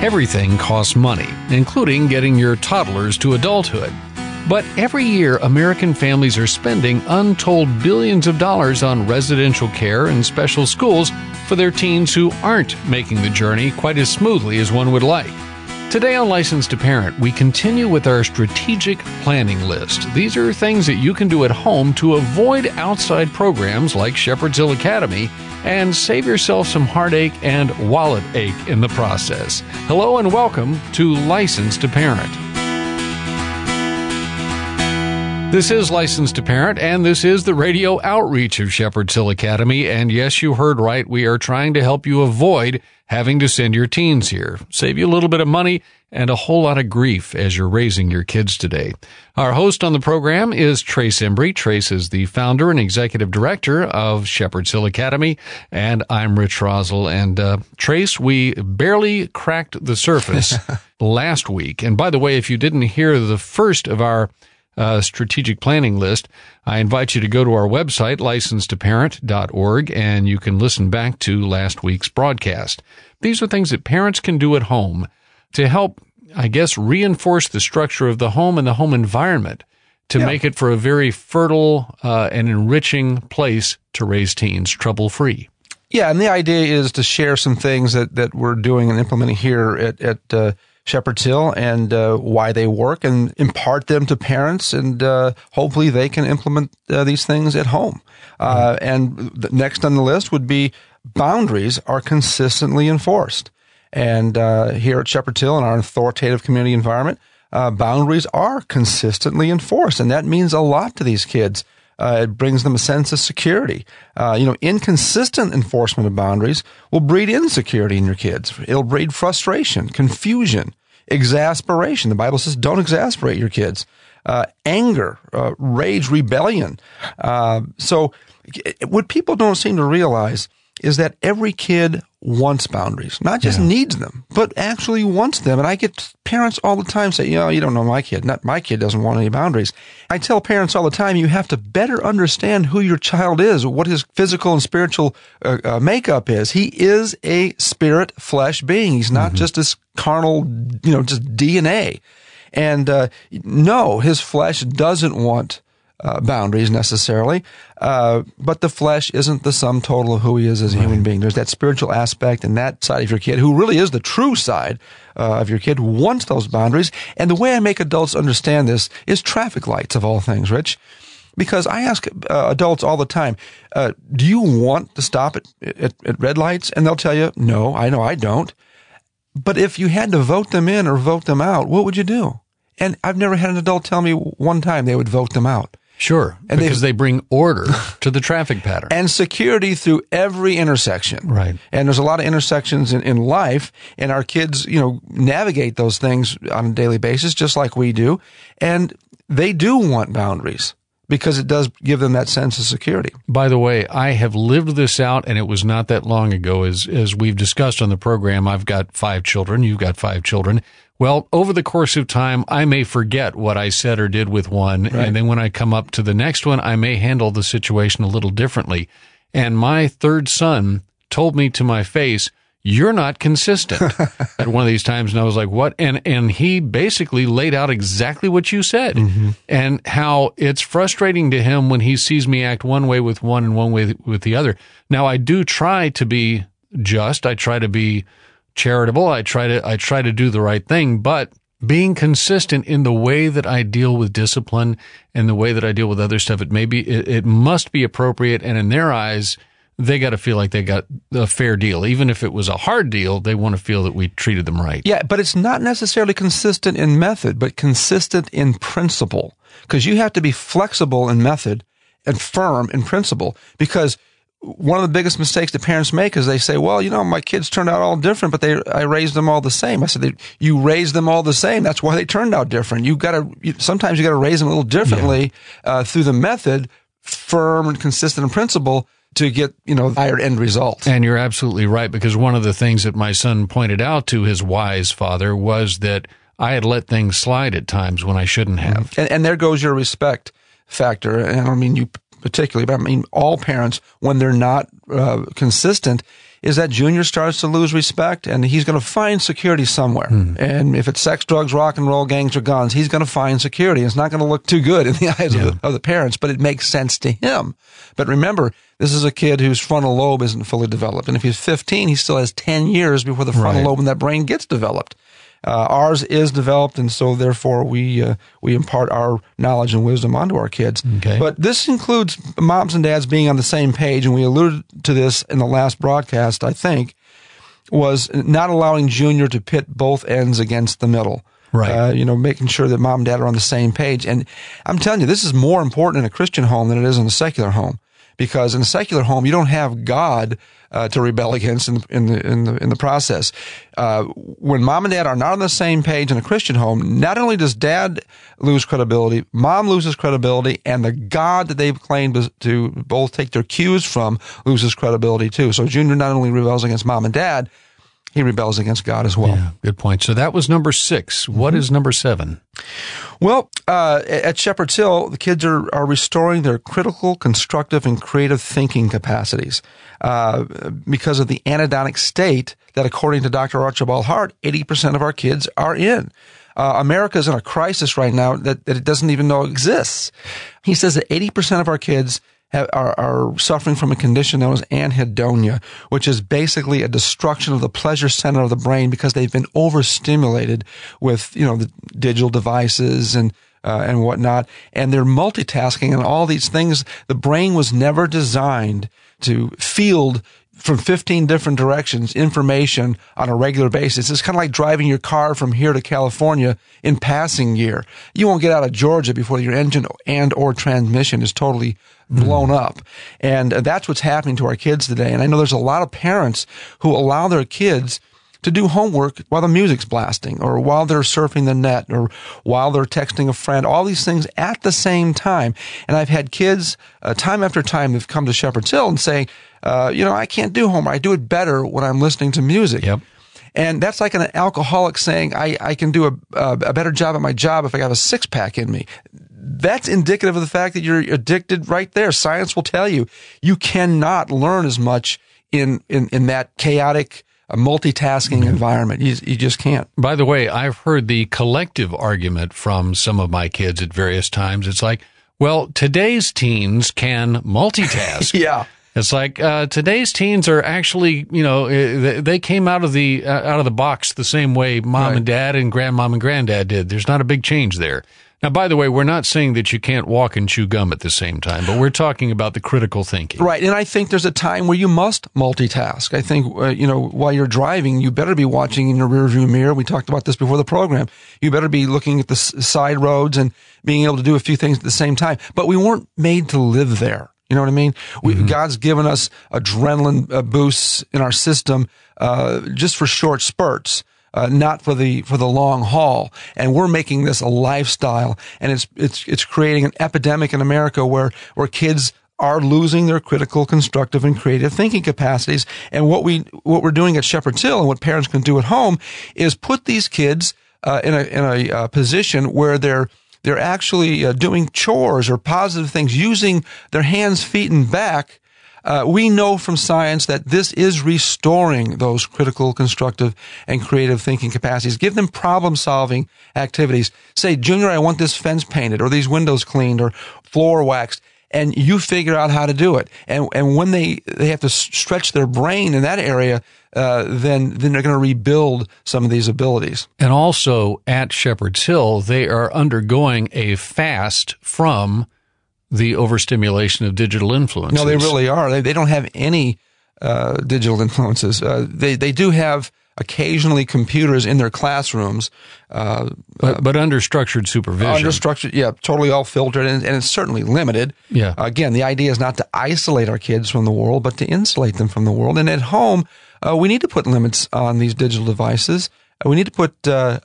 Everything costs money, including getting your toddlers to adulthood. But every year, American families are spending untold billions of dollars on residential care and special schools for their teens who aren't making the journey quite as smoothly as one would like. Today on Licensed to Parent, we continue with our strategic planning list. These are things that you can do at home to avoid outside programs like Shepherd's Hill Academy and save yourself some heartache and wallet ache in the process. Hello and welcome to Licensed to Parent. This is Licensed to Parent, and this is the radio outreach of Shepherd's Hill Academy. And yes, you heard right. We are trying to help you avoid having to send your teens here, save you a little bit of money and a whole lot of grief as you're raising your kids today. Our host on the program is Trace Embry. Trace is the founder and executive director of Shepherd's Hill Academy, and I'm Rich Rosell. And Trace, we barely cracked the surface last week. And by the way, if you didn't hear the first of our strategic planning list, I invite you to go to our website, licensedtoparent.org, and you can listen back to last week's broadcast. These are things that parents can do at home to help, I guess, reinforce the structure of the home and the home environment to make it for a very fertile and enriching place to raise teens trouble-free. Yeah, and the idea is to share some things that we're doing and implementing here at Shepherd's Hill and why they work, and impart them to parents, and hopefully they can implement these things at home. And the next on the list would be boundaries are consistently enforced. And here at Shepherd's Hill, in our authoritative community environment, boundaries are consistently enforced, and that means a lot to these kids. It brings them a sense of security. Inconsistent enforcement of boundaries will breed insecurity in your kids. It'll breed frustration, confusion, exasperation. The Bible says don't exasperate your kids. Anger, rage, rebellion. So what people don't seem to realize is that every kid wants boundaries, not just needs them, but actually wants them. And I get parents all the time say, you don't know my kid. My kid doesn't want any boundaries. I tell parents all the time, you have to better understand who your child is, what his physical and spiritual makeup is. He is a spirit flesh being. He's not just this carnal, just DNA. And no, his flesh doesn't want boundaries necessarily, but the flesh isn't the sum total of who he is as a human being. There's that spiritual aspect and that side of your kid who really is the true side of your kid who wants those boundaries. And the way I make adults understand this is traffic lights of all things, Rich. Because I ask adults all the time, do you want to stop at red lights? And they'll tell you, no, I don't. But if you had to vote them in or vote them out, what would you do? And I've never had an adult tell me one time they would vote them out. Sure, and because they bring order to the traffic pattern. And security through every intersection. Right. And there's a lot of intersections in life, and our kids, navigate those things on a daily basis, just like we do. And they do want boundaries because it does give them that sense of security. By the way, I have lived this out, and it was not that long ago. As we've discussed on the program, I've got 5 children. You've got 5 children. Well, over the course of time, I may forget what I said or did with one, and then when I come up to the next one, I may handle the situation a little differently. And my third son told me to my face, "You're not consistent," at one of these times, and I was like, "What?" And he basically laid out exactly what you said, and how it's frustrating to him when he sees me act one way with one and one way with the other. Now, I do try to be just. I try to be charitable. I try to do the right thing, but being consistent in the way that I deal with discipline and the way that I deal with other stuff, it must be appropriate. And in their eyes, they got to feel like they got a fair deal. Even if it was a hard deal, they want to feel that we treated them right. Yeah, but it's not necessarily consistent in method, but consistent in principle. Because you have to be flexible in method and firm in principle. Because one of the biggest mistakes that parents make is they say, well, my kids turned out all different, but I raised them all the same. I said, you raised them all the same. That's why they turned out different. Sometimes you got to raise them a little differently, through the method, firm and consistent in principle, to get, higher end results. And you're absolutely right, because one of the things that my son pointed out to his wise father was that I had let things slide at times when I shouldn't have. And there goes your respect factor. And I don't mean you particularly, but I mean all parents, when they're not consistent, is that Junior starts to lose respect, and he's going to find security somewhere. And if it's sex, drugs, rock and roll, gangs, or guns, he's going to find security. It's not going to look too good in the eyes of the parents, but it makes sense to him. But remember, this is a kid whose frontal lobe isn't fully developed. And if he's 15, he still has 10 years before the frontal lobe in that brain gets developed. Ours is developed, and so therefore we impart our knowledge and wisdom onto our kids. Okay. But this includes moms and dads being on the same page, and we alluded to this in the last broadcast, I think, was not allowing Junior to pit both ends against the middle. Right. Making sure that mom and dad are on the same page. And I'm telling you, this is more important in a Christian home than it is in a secular home. Because in a secular home, you don't have God to rebel against in the process. When mom and dad are not on the same page in a Christian home, not only does dad lose credibility, mom loses credibility, and the God that they've claimed to both take their cues from loses credibility too. So Junior not only rebels against mom and dad, he rebels against God as well. Yeah, good point. So that was number 6. What is number 7? Well, at Shepherd's Hill, the kids are restoring their critical, constructive, and creative thinking capacities because of the anhedonic state that, according to Dr. Archibald Hart, 80% of our kids are in. America is in a crisis right now that it doesn't even know exists. He says that 80% of our kids are suffering from a condition known as anhedonia, which is basically a destruction of the pleasure center of the brain because they've been overstimulated with, the digital devices and whatnot. And they're multitasking and all these things. The brain was never designed to field from 15 different directions information on a regular basis. It's kind of like driving your car from here to California in passing gear. You won't get out of Georgia before your engine and or transmission is totally blown up. And that's what's happening to our kids today. And I know there's a lot of parents who allow their kids to do homework while the music's blasting or while they're surfing the net or while they're texting a friend, all these things at the same time. And I've had kids time after time who've come to Shepherd's Hill and say, I can't do homework. I do it better when I'm listening to music. Yep. And that's like an alcoholic saying, I can do a better job at my job if I have a 6-pack in me. That's indicative of the fact that you're addicted right there. Science will tell you cannot learn as much in that chaotic, multitasking environment. You just can't. By the way, I've heard the collective argument from some of my kids at various times. It's like, well, today's teens can multitask. Yeah. It's like today's teens are actually, they came out of the box the same way mom and dad and grandmom and granddad did. There's not a big change there. Now, by the way, we're not saying that you can't walk and chew gum at the same time, but we're talking about the critical thinking. Right, and I think there's a time where you must multitask. I think, while you're driving, you better be watching in your rearview mirror. We talked about this before the program. You better be looking at the side roads and being able to do a few things at the same time. But we weren't made to live there. You know what I mean? God's given us adrenaline boosts in our system just for short spurts. Not for the long haul, and we're making this a lifestyle, and it's creating an epidemic in America where kids are losing their critical, constructive, and creative thinking capacities. And what we're doing at Shepherd's Hill, and what parents can do at home, is put these kids in a position where they're actually doing chores or positive things, using their hands, feet, and back. We know from science that this is restoring those critical, constructive, and creative thinking capacities. Give them problem-solving activities. Say, Junior, I want this fence painted, or these windows cleaned, or floor waxed, and you figure out how to do it. And when they have to stretch their brain in that area, then they're going to rebuild some of these abilities. And also, at Shepherd's Hill, they are undergoing a fast from the overstimulation of digital influences. No, they really are. They don't have any digital influences. They do have occasionally computers in their classrooms. But under structured supervision. Under structured, yeah, totally all filtered, and it's certainly limited. Yeah. Again, the idea is not to isolate our kids from the world, but to insulate them from the world. And at home, we need to put limits on these digital devices. We need to put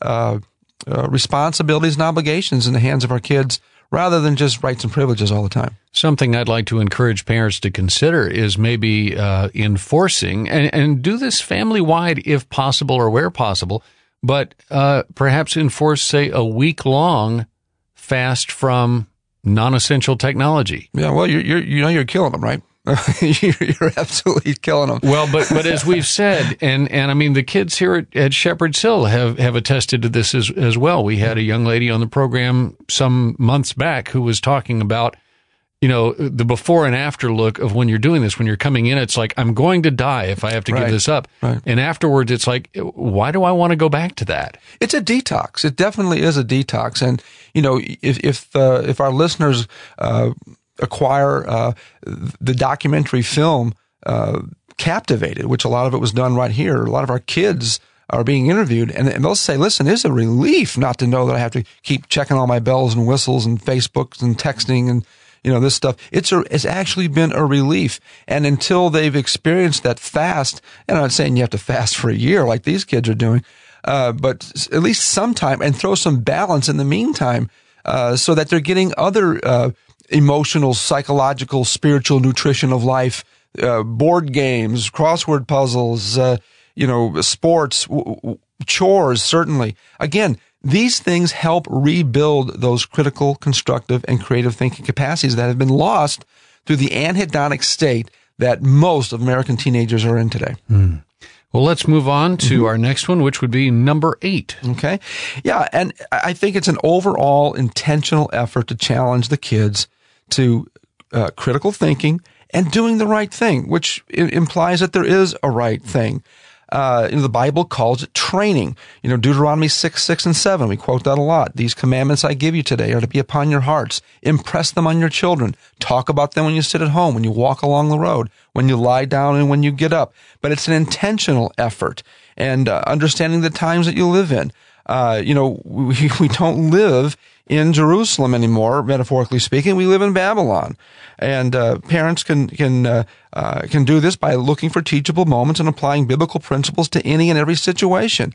responsibilities and obligations in the hands of our kids, rather than just rights and privileges all the time. Something I'd like to encourage parents to consider is maybe enforcing, and do this family-wide if possible or where possible, but perhaps enforce, say, a week-long fast from non-essential technology. Yeah, well, you're killing them, right? You're absolutely killing them. Well, but as we've said, and I mean, the kids here at Shepherd's Hill have attested to this as well. We had a young lady on the program some months back who was talking about, the before and after look of when you're doing this. When you're coming in, it's like, I'm going to die if I have to give this up. Right. And afterwards, it's like, why do I want to go back to that? It's a detox. It definitely is a detox. And, if our listeners acquire the documentary film Captivated, which a lot of it was done right here, a lot of our kids are being interviewed, and they'll say, listen, it's a relief not to know that I have to keep checking all my bells and whistles and Facebooks and texting and this stuff. It's actually been a relief. And until they've experienced that fast, and I'm not saying you have to fast for a year like these kids are doing, but at least sometime, and throw some balance in the meantime, so that they're getting other emotional, psychological, spiritual nutrition of life, board games, crossword puzzles, sports, chores, certainly. Again, these things help rebuild those critical, constructive, and creative thinking capacities that have been lost through the anhedonic state that most of American teenagers are in today. Well, let's move on to our next one, which would be number 8. Okay. Yeah, and I think it's an overall intentional effort to challenge the kids to critical thinking and doing the right thing, which implies that there is a right thing. The Bible calls it training. Deuteronomy 6 and 7, we quote that a lot. These commandments I give you today are to be upon your hearts. Impress them on your children. Talk about them when you sit at home, when you walk along the road, when you lie down, and when you get up. But it's an intentional effort, and understanding the times that you live in. We don't live in Jerusalem anymore, metaphorically speaking. We live in Babylon. And parents can do this by looking for teachable moments and applying biblical principles to any and every situation.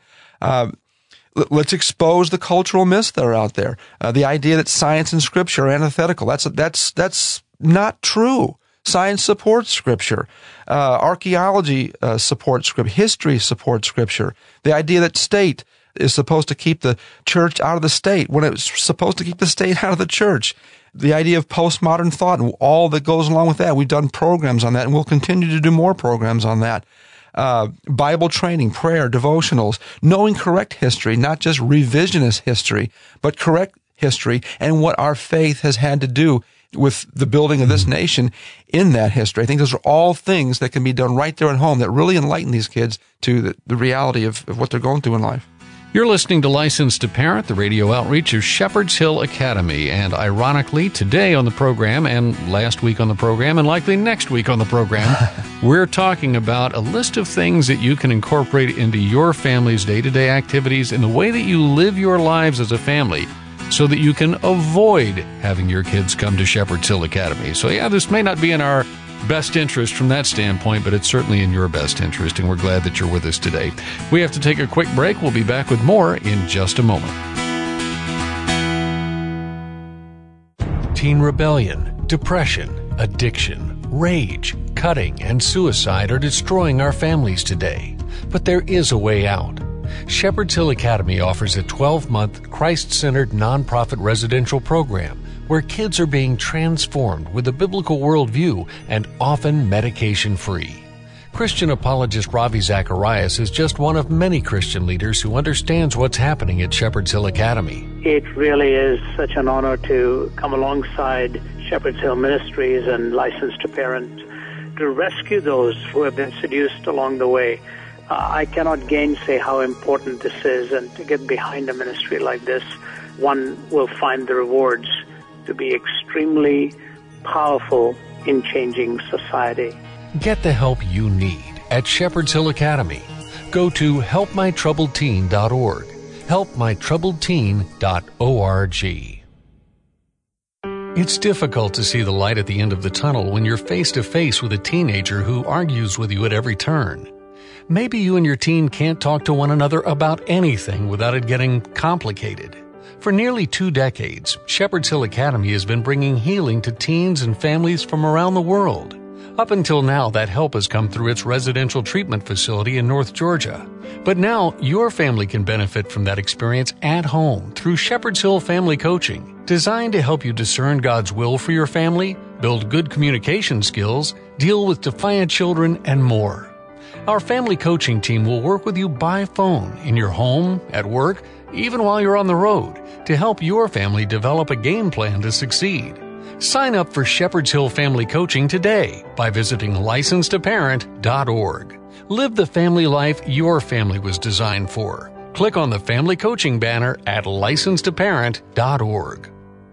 Let's expose the cultural myths that are out there. The idea that science and Scripture are antithetical. That's not true. Science supports Scripture. Archaeology supports Scripture. History supports Scripture. The idea that state is supposed to keep the church out of the state when it's supposed to keep the state out of the church. The idea of postmodern thought and all that goes along with that. We've done programs on that, and we'll continue to do more programs on that. Bible training, prayer, devotionals, knowing correct history, not just revisionist history, but correct history and what our faith has had to do with the building of this nation in that history. I think those are all things that can be done right there at home that really enlighten these kids to the reality of what they're going through in life. You're listening to Licensed to Parent, the radio outreach of Shepherd's Hill Academy. And ironically, today on the program, and last week on the program, and likely next week on the program, we're talking about a list of things that you can incorporate into your family's day-to-day activities and the way that you live your lives as a family so that you can avoid having your kids come to Shepherd's Hill Academy. So yeah, this may not be in our best interest from that standpoint, but it's certainly in your best interest, and we're glad that you're with us today. We have to take a quick break. We'll be back with more in just a moment. Teen rebellion, depression, addiction, rage, cutting, and suicide are destroying our families today. But there is a way out. Shepherd's Hill Academy offers a 12-month, Christ-centered nonprofit residential program where kids are being transformed with a biblical worldview and often medication-free. Christian apologist Ravi Zacharias is just one of many Christian leaders who understands what's happening at Shepherd's Hill Academy. It really is such an honor to come alongside Shepherd's Hill Ministries and Licensed to Parent to rescue those who have been seduced along the way. I cannot gainsay how important this is, and to get behind a ministry like this, one will find the rewards to be extremely powerful in changing society. Get the help you need at Shepherd's Hill Academy. Go to helpmytroubledteen.org. helpmytroubledteen.org. It's difficult to see the light at the end of the tunnel when you're face to face with a teenager who argues with you at every turn. Maybe you and your teen can't talk to one another about anything without it getting complicated. For nearly 2 decades, Shepherd's Hill Academy has been bringing healing to teens and families from around the world. Up until now, that help has come through its residential treatment facility in North Georgia. But now, your family can benefit from that experience at home through Shepherd's Hill Family Coaching, designed to help you discern God's will for your family, build good communication skills, deal with defiant children, and more. Our family coaching team will work with you by phone, in your home, at work, even while you're on the road, to help your family develop a game plan to succeed. Sign up for Shepherd's Hill Family Coaching today by visiting licensedtoparent.org. Live the family life your family was designed for. Click on the family coaching banner at licensedtoparent.org.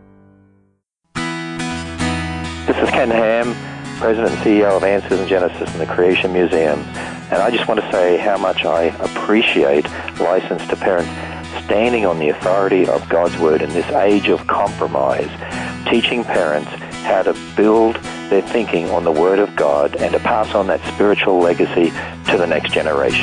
This is Ken Ham, President and CEO of Answers in Genesis and the Creation Museum. And I just want to say how much I appreciate License to Parent standing on the authority of God's Word in this age of compromise, teaching parents how to build their thinking on the Word of God and to pass on that spiritual legacy to the next generation.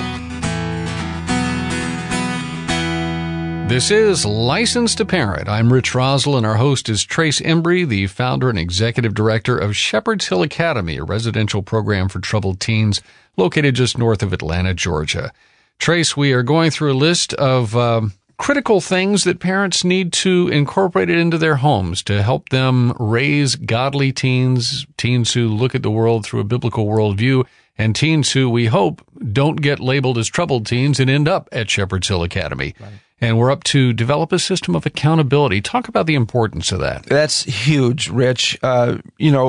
This is License to Parent. I'm Rich Rosell, and our host is Trace Embry, the founder and executive director of Shepherd's Hill Academy, a residential program for troubled teens located just north of Atlanta, Georgia. Trace, we are going through a list of critical things that parents need to incorporate into their homes to help them raise godly teens, teens who look at the world through a biblical worldview, and teens who, we hope, don't get labeled as troubled teens and end up at Shepherd's Hill Academy. Right. And we're up to develop a system of accountability. Talk about the importance of that. That's huge, Rich. And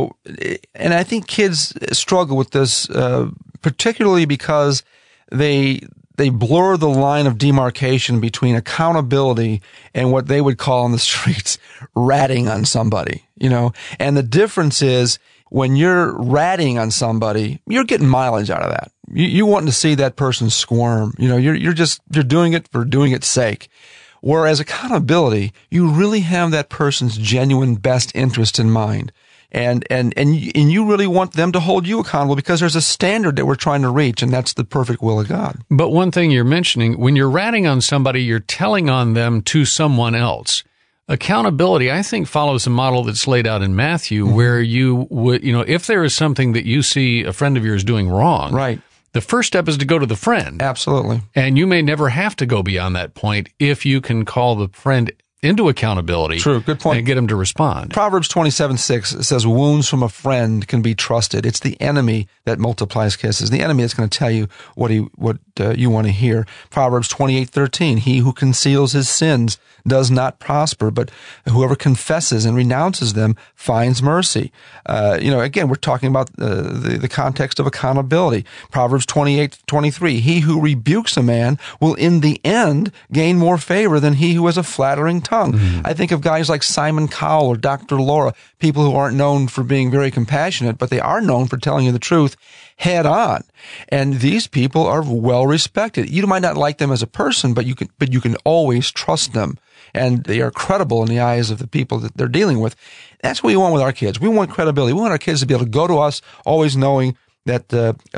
I think kids struggle with this, particularly because they blur the line of demarcation between accountability and what they would call in the streets ratting on somebody, And the difference is when you're ratting on somebody, you're getting mileage out of that. You want to see that person squirm. You're doing it for doing its sake. Whereas accountability, you really have that person's genuine best interest in mind. And you really want them to hold you accountable because there's a standard that we're trying to reach, and that's the perfect will of God. But one thing you're mentioning, when you're ratting on somebody, you're telling on them to someone else. Accountability, I think, follows a model that's laid out in Matthew, where you would, if there is something that you see a friend of yours doing wrong, right, the first step is to go to the friend. Absolutely. And you may never have to go beyond that point if you can call the friend into accountability. True, good point. And get them to respond. Proverbs 27:6 says, wounds from a friend can be trusted. It's the enemy that multiplies kisses. The enemy is going to tell you what you want to hear. Proverbs 28:13, he who conceals his sins does not prosper, but whoever confesses and renounces them finds mercy. Again, we're talking about the context of accountability. Proverbs 28:23, he who rebukes a man will in the end gain more favor than he who has a flattering tongue. Mm-hmm. I think of guys like Simon Cowell or Dr. Laura, people who aren't known for being very compassionate, but they are known for telling you the truth head on. And these people are well respected. You might not like them as a person, but you can always trust them. And they are credible in the eyes of the people that they're dealing with. That's what we want with our kids. We want credibility. We want our kids to be able to go to us always knowing that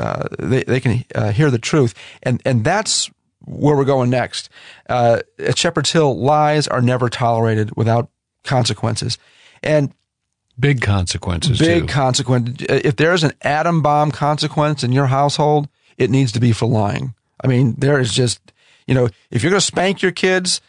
they can hear the truth. And that's where we're going next. At Shepherd's Hill, lies are never tolerated without consequences. And big consequences, Big consequence. If there's an atom bomb consequence in your household, it needs to be for lying. I mean, there is just, if you're going to spank your kids,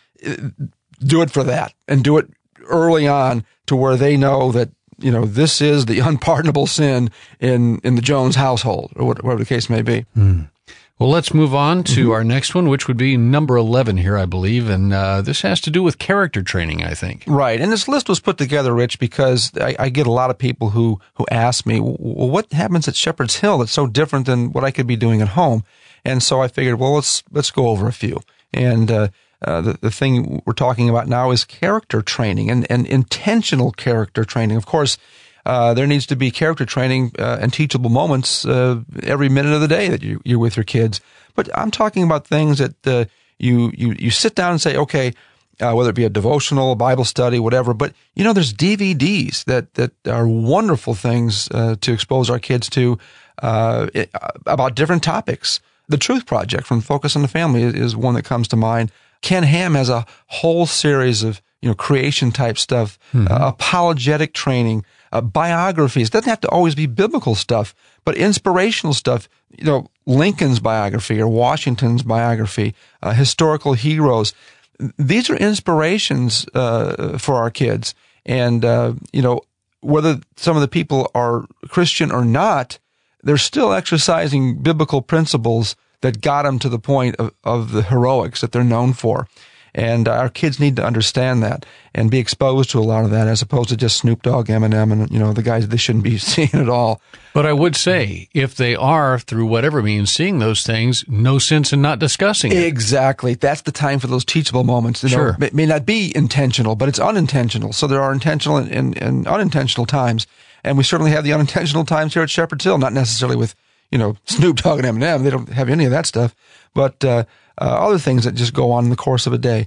do it for that, and do it early on to where they know that, this is the unpardonable sin in the Jones household, or whatever the case may be. Well, let's move on to our next one, which would be number 11 here, I believe. And this has to do with character training, I think. Right. And this list was put together, Rich, because I get a lot of people who ask me, well, what happens at Shepherd's Hill that's so different than what I could be doing at home? And so I figured, well, let's go over a few. And the thing we're talking about now is character training and intentional character training. Of course, there needs to be character training and teachable moments every minute of the day that you're with your kids. But I'm talking about things that you sit down and say, okay, whether it be a devotional, a Bible study, whatever. But there's DVDs that are wonderful things to expose our kids to about different topics. The Truth Project from Focus on the Family is one that comes to mind. Ken Ham has a whole series of creation type stuff, apologetic training. Biographies. It doesn't have to always be biblical stuff, but inspirational stuff. Lincoln's biography or Washington's biography, historical heroes. These are inspirations for our kids. And, whether some of the people are Christian or not, they're still exercising biblical principles that got them to the point of the heroics that they're known for. And our kids need to understand that and be exposed to a lot of that, as opposed to just Snoop Dogg, Eminem, and, the guys they shouldn't be seeing at all. But I would say, if they are, through whatever means, seeing those things, no sense in not discussing it. Exactly. That's the time for those teachable moments. Sure. It may not be intentional, but it's unintentional. So there are intentional and unintentional times. And we certainly have the unintentional times here at Shepherd's Hill, not necessarily with, Snoop Dogg and Eminem. They don't have any of that stuff. But other things that just go on in the course of a day.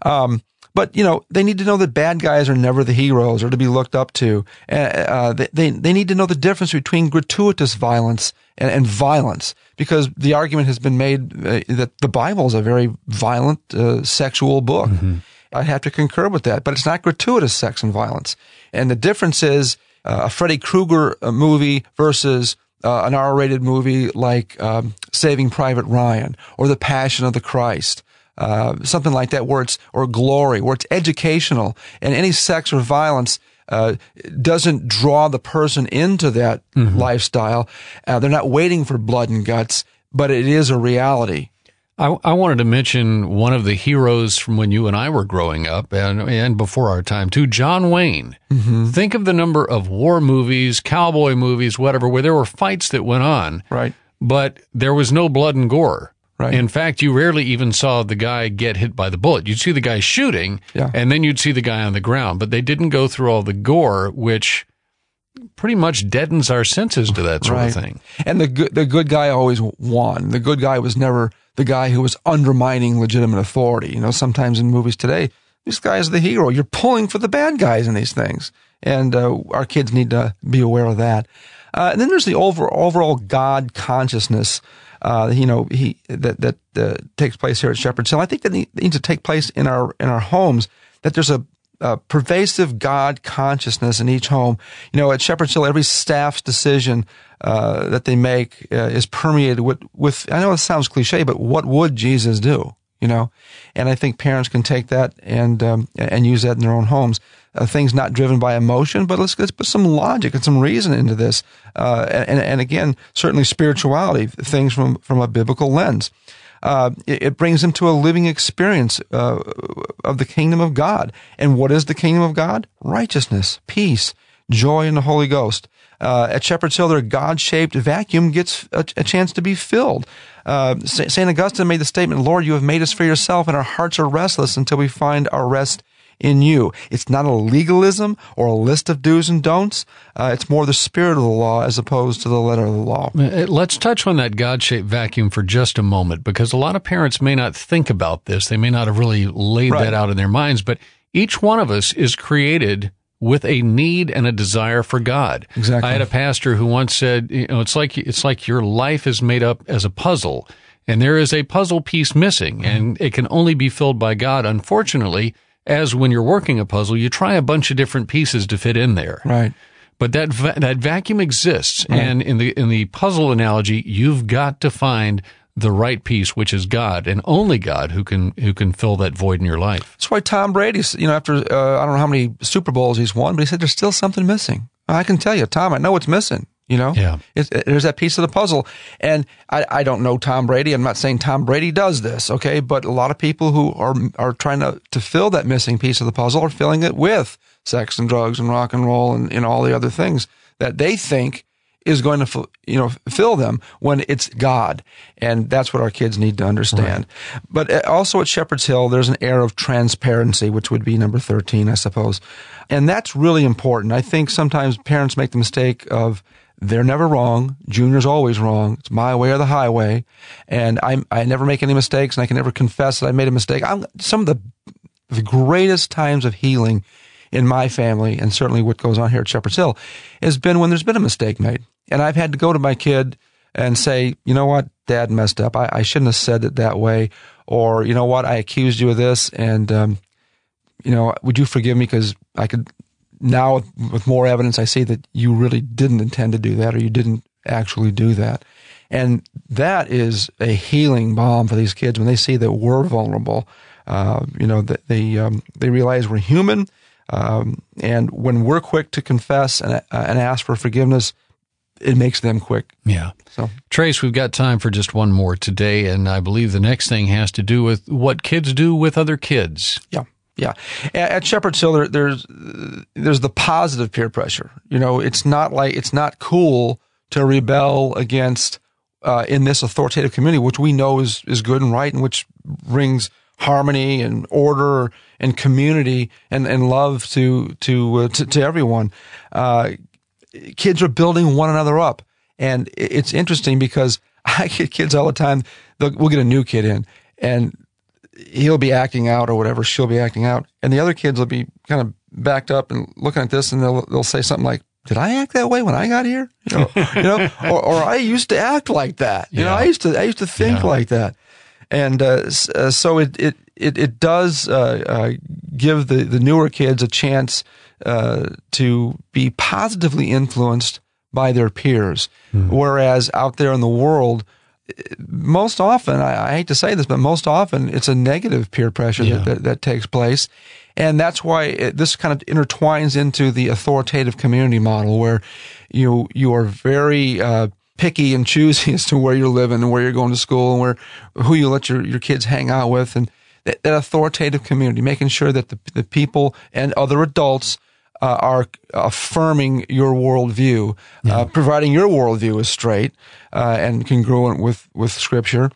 But they need to know that bad guys are never the heroes or to be looked up to. They need to know the difference between gratuitous violence and violence, because the argument has been made that the Bible is a very violent sexual book. Mm-hmm. I have to concur with that, but it's not gratuitous sex and violence. And the difference is a Freddy Krueger movie versus an R-rated movie like Saving Private Ryan or The Passion of the Christ, something like that, or Glory, where it's educational, and any sex or violence doesn't draw the person into that lifestyle. They're not waiting for blood and guts, but it is a reality. I wanted to mention one of the heroes from when you and I were growing up and before our time too, John Wayne. Mm-hmm. Think of the number of war movies, cowboy movies, whatever, where there were fights that went on. Right. But there was no blood and gore. Right. In fact, you rarely even saw the guy get hit by the bullet. You'd see the guy shooting, and then you'd see the guy on the ground. But they didn't go through all the gore, which pretty much deadens our senses to that sort of thing. And the good guy always won. The good guy was never the guy who was undermining legitimate authority. Sometimes in movies today, this guy is the hero. You're pulling for the bad guys in these things. And our kids need to be aware of that. And then there's the overall God consciousness, that takes place here at Shepherd's Hill. I think that needs to take place in our homes, that there's a pervasive God consciousness in each home. At Shepherd's Hill, every staff's decision that they make is permeated with, I know it sounds cliche, but what would Jesus do? And I think parents can take that and use that in their own homes. Things not driven by emotion, but let's put some logic and some reason into this. And again, certainly spirituality, things from a biblical lens. It brings them to a living experience of the kingdom of God. And what is the kingdom of God? Righteousness, peace, joy in the Holy Ghost. At Shepherd's Hill, their God-shaped vacuum gets a chance to be filled. St. Augustine made the statement, Lord, you have made us for yourself, and our hearts are restless until we find our rest in you. It's not a legalism or a list of do's and don'ts. It's more the spirit of the law as opposed to the letter of the law. Let's touch on that God-shaped vacuum for just a moment, because a lot of parents may not think about this. They may not have really laid that out in their minds, but each one of us is created with a need and a desire for God. Exactly. I had a pastor who once said, it's like your life is made up as a puzzle, and there is a puzzle piece missing, and it can only be filled by God. Unfortunately, as when you're working a puzzle, you try a bunch of different pieces to fit in there. Right. But that vacuum exists, and in the puzzle analogy, you've got to find the right piece, which is God, and only God who can fill that void in your life. That's why Tom Brady, after I don't know how many Super Bowls he's won, but he said there's still something missing. I can tell you, Tom, I know what's missing. Yeah. There's that piece of the puzzle. And I don't know Tom Brady. I'm not saying Tom Brady does this, okay? But a lot of people who are trying to fill that missing piece of the puzzle are filling it with sex and drugs and rock and roll and all the other things that they think is going to, fill them when it's God. And that's what our kids need to understand. Right. But also at Shepherd's Hill, there's an air of transparency, which would be number 13, I suppose. And that's really important. I think sometimes parents make the mistake of, they're never wrong. Junior's always wrong. It's my way or the highway. And I never make any mistakes, and I can never confess that I made a mistake. Some of the greatest times of healing in my family, and certainly what goes on here at Shepherd's Hill, has been when there's been a mistake made. And I've had to go to my kid and say, you know what, Dad messed up. I shouldn't have said it that way. Or, you know what, I accused you of this, and, would you forgive me, because I could... Now, with more evidence, I see that you really didn't intend to do that, or you didn't actually do that. And that is a healing balm for these kids when they see that we're vulnerable. That they realize we're human. And when we're quick to confess and ask for forgiveness, it makes them quick. Yeah. So, Trace, we've got time for just one more today, and I believe the next thing has to do with what kids do with other kids. Yeah. At Shepherd's Hill, there's the positive peer pressure. It's not cool to rebel against in this authoritative community, which we know is good and right, and which brings harmony and order and community and love to everyone. Kids are building one another up, and it's interesting because I get kids all the time. We'll get a new kid in, and he'll be acting out or whatever, she'll be acting out, and the other kids will be kind of backed up and looking at this, and they'll say something like, "Did I act that way when I got here?" Or I used to act like that. I used to think like that, and so it does give the newer kids a chance to be positively influenced by their peers, whereas out there in the world, most often, I hate to say this, but most often it's a negative peer pressure that takes place. And that's why this kind of intertwines into the authoritative community model, where you are very picky and choosy as to where you're living and where you're going to school and who you let your kids hang out with. And that authoritative community, making sure that the people and other adults are affirming your worldview, providing your worldview is straight and congruent with Scripture,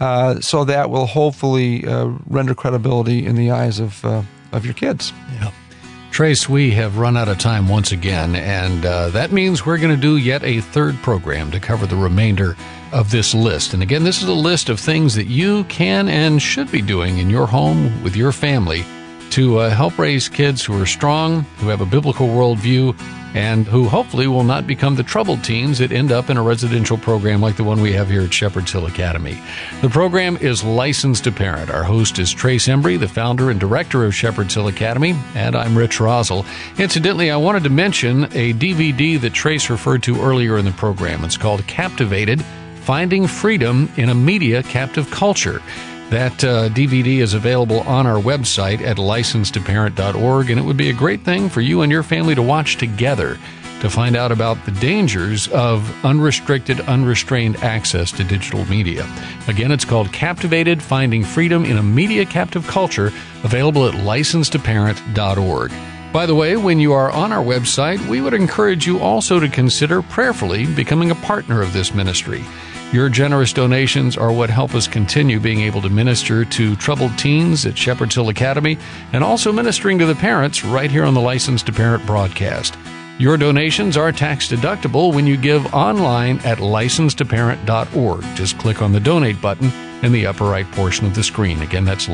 so that will hopefully render credibility in the eyes of your kids. Yeah. Trace, we have run out of time once again, and that means we're going to do yet a third program to cover the remainder of this list. And again, this is a list of things that you can and should be doing in your home with your family to help raise kids who are strong, who have a biblical worldview, and who hopefully will not become the troubled teens that end up in a residential program like the one we have here at Shepherd's Hill Academy. The program is Licensed to Parent. Our host is Trace Embry, the founder and director of Shepherd's Hill Academy, and I'm Rich Rosell. Incidentally, I wanted to mention a DVD that Trace referred to earlier in the program. It's called Captivated: Finding Freedom in a Media Captive Culture. That DVD is available on our website at licensedtoparent.org, and it would be a great thing for you and your family to watch together to find out about the dangers of unrestricted, unrestrained access to digital media. Again, it's called Captivated: Finding Freedom in a Media Captive Culture, available at licensedtoparent.org. By the way, when you are on our website, we would encourage you also to consider prayerfully becoming a partner of this ministry. Your generous donations are what help us continue being able to minister to troubled teens at Shepherd's Hill Academy, and also ministering to the parents right here on the Licensed to Parent broadcast. Your donations are tax deductible when you give online at licensedtoparent.org. Just click on the donate button in the upper right portion of the screen. Again, that's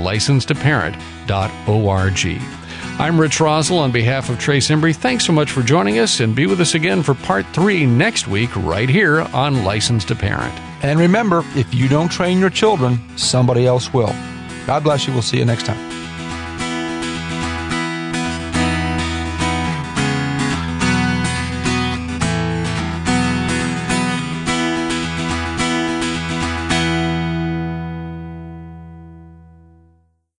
licensedtoparent.org. I'm Rich Rosell on behalf of Trace Embry. Thanks so much for joining us, and be with us again for part 3 next week right here on Licensed to Parent. And remember, if you don't train your children, somebody else will. God bless you. We'll see you next time.